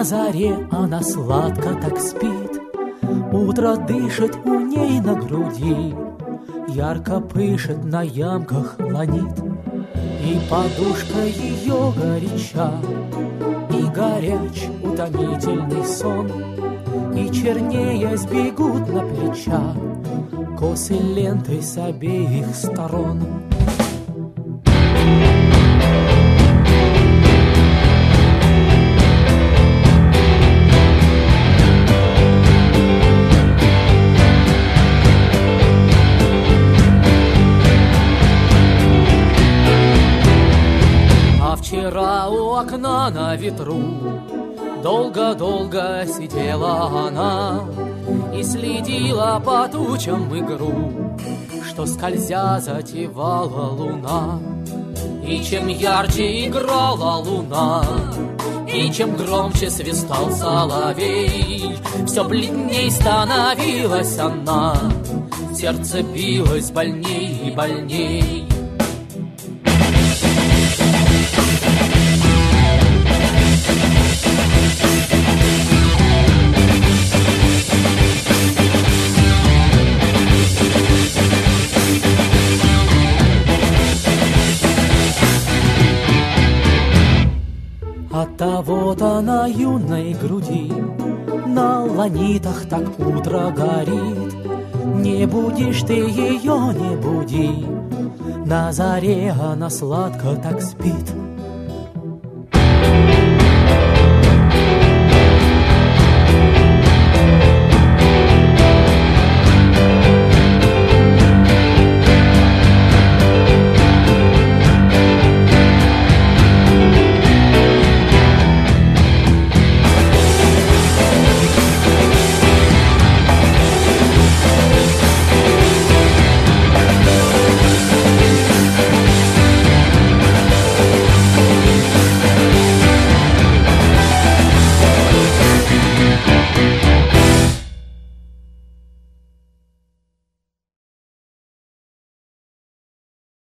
На заре она сладко так спит, утро дышит у ней на груди, ярко пышет на ямках ланит, и подушка ее горяча, и горяч утомительный сон, и чернея сбегут на плечах косы лентой с обеих сторон. Вчера у окна на ветру долго-долго сидела она и следила по тучам игру, что скользя затевала луна. И чем ярче играла луна, и чем громче свистал соловей, все бледней становилась она, сердце билось больней и больней. Оттого-то на юной груди на ланитах так утро горит. Не будешь ты ее, не буди, на заре она сладко так спит.